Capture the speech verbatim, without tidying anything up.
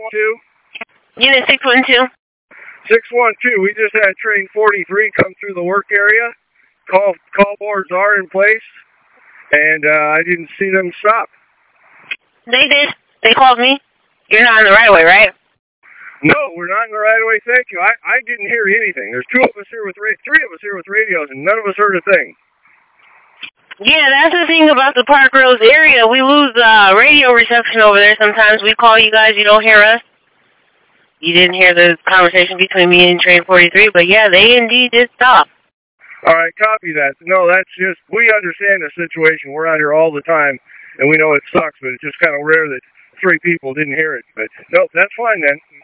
one two? Unit six one two. six one two, we just had train forty-three come through the work area. Call, call boards are in place, and uh, I didn't see them stop. They did. They called me. You're not in the right of way, right? No, we're not in the right of way, thank you. I, I didn't hear anything. There's two of us here with, ra three of us here with radios, and none of us heard a thing. Yeah, that's the thing about the Park Rose area. We lose uh, radio reception over there sometimes. We call you guys, you don't hear us. You didn't hear the conversation between me and Train forty-three, but yeah, they indeed did stop. All right, copy that. No, that's just, we understand the situation. We're out here all the time, and we know it sucks, but it's just kind of rare that three people didn't hear it. But, no, that's fine then.